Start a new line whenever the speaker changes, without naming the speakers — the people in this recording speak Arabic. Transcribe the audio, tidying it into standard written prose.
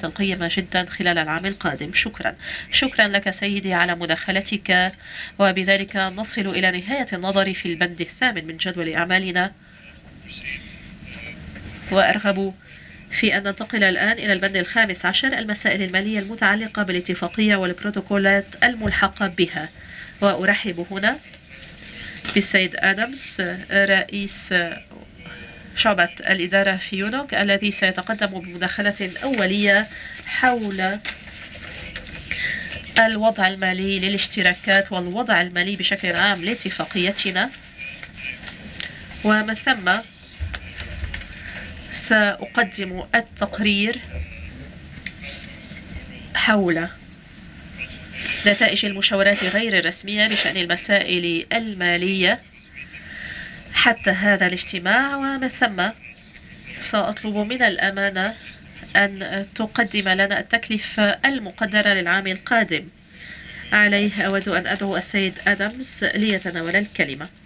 قيمة جدا خلال العام القادم. شكرا. شكرا لك سيدي على مداخلتك، وبذلك نصل إلى نهاية النظر في البند الثامن من جدول أعمالنا، وأرغب في أن ننتقل الآن إلى البند الخامس عشر، المسائل المالية المتعلقة بالاتفاقية والبروتوكولات الملحقة بها. وأرحب هنا بالسيد آدمز، رئيس شعبة الإدارة في يونغ، الذي سيتقدم بمداخلة أولية حول الوضع المالي للاشتراكات والوضع المالي بشكل عام لاتفاقيتنا. ومن ثم سأقدم التقرير حول نتائج المشاورات غير الرسمية بشأن المسائل المالية حتى هذا الاجتماع. ومن ثم سأطلب من الأمانة أن تقدم لنا التكلفة المقدرة للعام القادم. عليه أود أن أدعو السيد آدمز ليتناول الكلمة.